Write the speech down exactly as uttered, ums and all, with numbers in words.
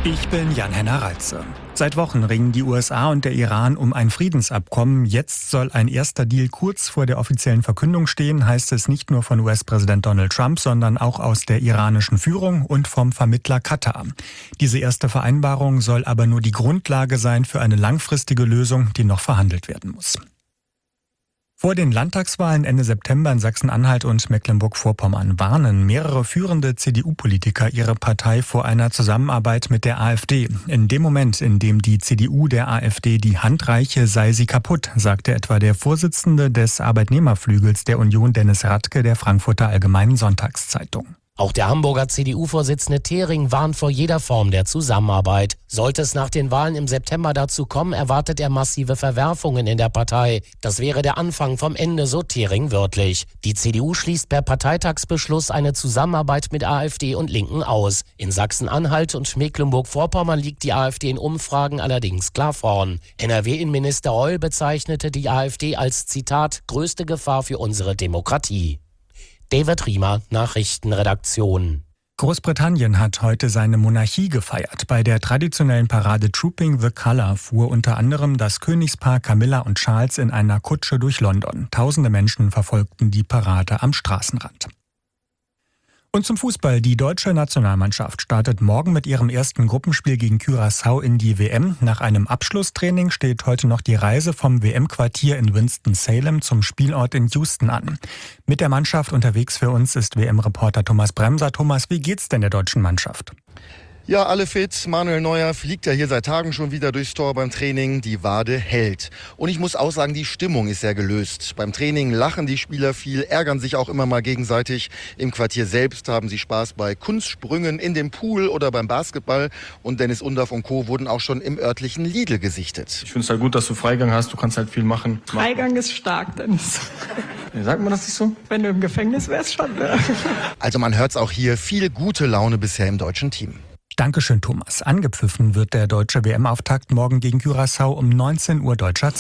Ich bin Jan-Henner Reitze. Seit Wochen ringen die U S A und der Iran um ein Friedensabkommen. Jetzt soll ein erster Deal kurz vor der offiziellen Verkündung stehen, heißt es nicht nur von U S-Präsident Donald Trump, sondern auch aus der iranischen Führung und vom Vermittler Katar. Diese erste Vereinbarung soll aber nur die Grundlage sein für eine langfristige Lösung, die noch verhandelt werden muss. Vor den Landtagswahlen Ende September in Sachsen-Anhalt und Mecklenburg-Vorpommern warnen mehrere führende C D U-Politiker ihre Partei vor einer Zusammenarbeit mit der AfD. In dem Moment, in dem die C D U der AfD die Hand reiche, sei sie kaputt, sagte etwa der Vorsitzende des Arbeitnehmerflügels der Union, Dennis Radke, der Frankfurter Allgemeinen Sonntagszeitung. Auch der Hamburger C D U-Vorsitzende Thering warnt vor jeder Form der Zusammenarbeit. Sollte es nach den Wahlen im September dazu kommen, erwartet er massive Verwerfungen in der Partei. Das wäre der Anfang vom Ende, so Thering wörtlich. Die C D U schließt per Parteitagsbeschluss eine Zusammenarbeit mit AfD und Linken aus. In Sachsen-Anhalt und Mecklenburg-Vorpommern liegt die AfD in Umfragen allerdings klar vorn. N R W-Innenminister Reul bezeichnete die AfD als, Zitat, größte Gefahr für unsere Demokratie. David Riemer, Nachrichtenredaktion. Großbritannien hat heute seine Monarchie gefeiert. Bei der traditionellen Parade Trooping the Colour fuhr unter anderem das Königspaar Camilla und Charles in einer Kutsche durch London. Tausende Menschen verfolgten die Parade am Straßenrand. Und zum Fußball. Die deutsche Nationalmannschaft startet morgen mit ihrem ersten Gruppenspiel gegen Curaçao in die W M. Nach einem Abschlusstraining steht heute noch die Reise vom W M-Quartier in Winston-Salem zum Spielort in Houston an. Mit der Mannschaft unterwegs für uns ist W M-Reporter Thomas Bremser. Thomas, wie geht's denn der deutschen Mannschaft? Ja, alle fit. Manuel Neuer fliegt ja hier seit Tagen schon wieder durchs Tor beim Training. Die Wade hält. Und ich muss auch sagen, die Stimmung ist sehr gelöst. Beim Training lachen die Spieler viel, ärgern sich auch immer mal gegenseitig. Im Quartier selbst haben sie Spaß bei Kunstsprüngen in dem Pool oder beim Basketball. Und Dennis Undaff und Co. wurden auch schon im örtlichen Lidl gesichtet. Ich finde es halt gut, dass du Freigang hast. Du kannst halt viel machen. Freigang ist stark, Dennis. Sagt man das nicht so? Wenn du im Gefängnis wärst, schon. Ne? Also man hört es auch hier. Viel gute Laune bisher im deutschen Team. Dankeschön, Thomas. Angepfiffen wird der deutsche W M-Auftakt morgen gegen Curaçao um neunzehn Uhr deutscher Zeit.